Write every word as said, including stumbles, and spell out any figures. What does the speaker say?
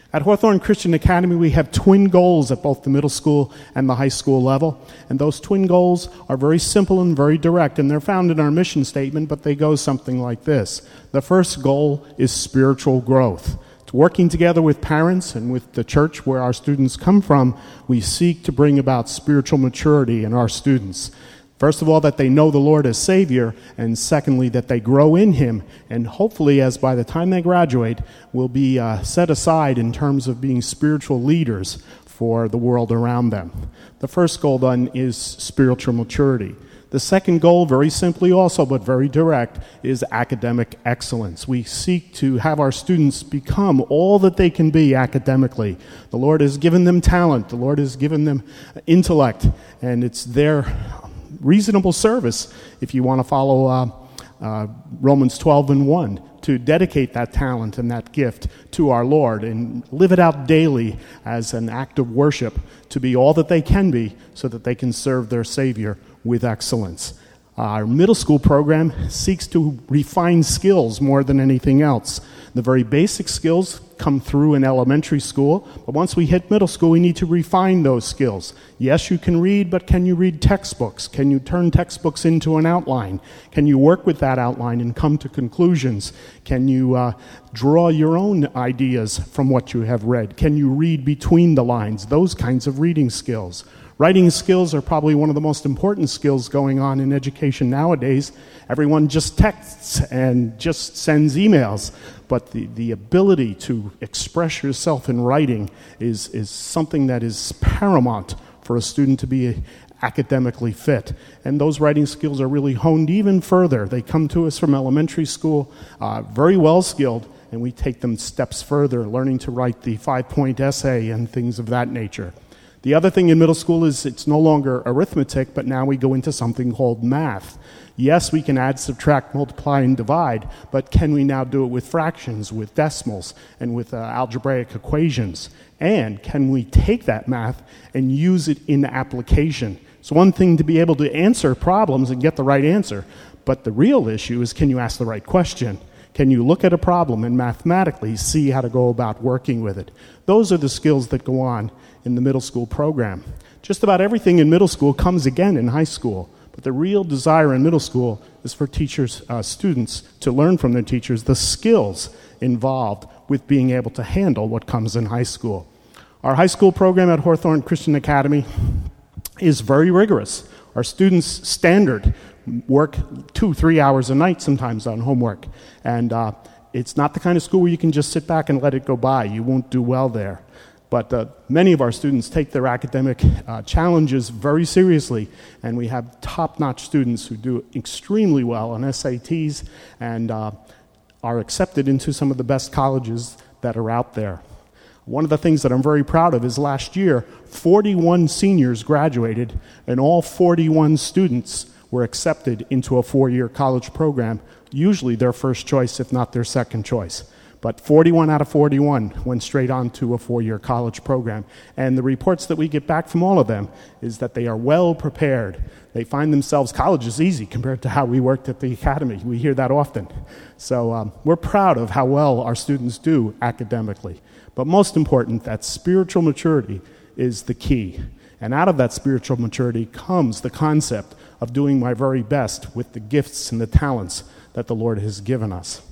At Hawthorne Christian Academy, we have twin goals at both the middle school and the high school level. And those twin goals are very simple and very direct, and they're found in our mission statement, but they go something like this. The first goal is spiritual growth. Working together with parents and with the church where our students come from, we seek to bring about spiritual maturity in our students. First of all, that they know the Lord as Savior, and secondly, that they grow in Him, and hopefully, as by the time they graduate, will be uh, set aside in terms of being spiritual leaders for the world around them. The first goal, then, is spiritual maturity. The second goal, very simply also, but very direct, is academic excellence. We seek to have our students become all that they can be academically. The Lord has given them talent. The Lord has given them intellect, and it's their reasonable service, if you want to follow uh, uh, Romans twelve and one, to dedicate that talent and that gift to our Lord and live it out daily as an act of worship to be all that they can be so that they can serve their Savior with excellence. Our middle school program seeks to refine skills more than anything else. The very basic skills come through in elementary school, but once we hit middle school, we need to refine those skills. Yes, you can read, but can you read textbooks? Can you turn textbooks into an outline? Can you work with that outline and come to conclusions? Can you uh, draw your own ideas from what you have read? Can you read between the lines? Those kinds of reading skills. Writing skills are probably one of the most important skills going on in education nowadays. Everyone just texts and just sends emails, but the, the ability to express yourself in writing is, is something that is paramount for a student to be academically fit. And those writing skills are really honed even further. They come to us from elementary school, uh, very well skilled, and we take them steps further, learning to write the five-point essay and things of that nature. The other thing in middle school is it's no longer arithmetic, but now we go into something called math. Yes, we can add, subtract, multiply, and divide, but can we now do it with fractions, with decimals, and with uh, algebraic equations? And can we take that math and use it in application? It's one thing to be able to answer problems and get the right answer, but the real issue is, can you ask the right question? Can you look at a problem and mathematically see how to go about working with it? Those are the skills that go on in the middle school program. Just about everything in middle school comes again in high school, but the real desire in middle school is for teachers, uh, students to learn from their teachers the skills involved with being able to handle what comes in high school. Our high school program at Hawthorne Christian Academy is very rigorous. Our students standard work two, three hours a night sometimes on homework, and uh, it's not the kind of school where you can just sit back and let it go by. You won't do well there. But uh, many of our students take their academic uh, challenges very seriously, and we have top-notch students who do extremely well on S A Ts and uh, are accepted into some of the best colleges that are out there. One of the things that I'm very proud of is last year, forty-one seniors graduated, and all forty-one students were accepted into a four-year college program, usually their first choice, if not their second choice. But forty-one out of forty-one went straight on to a four-year college program. And the reports that we get back from all of them is that they are well prepared. They find themselves, college is easy compared to how we worked at the academy. We hear that often. So um, we're proud of how well our students do academically. But most important, that spiritual maturity is the key. And out of that spiritual maturity comes the concept of doing my very best with the gifts and the talents that the Lord has given us.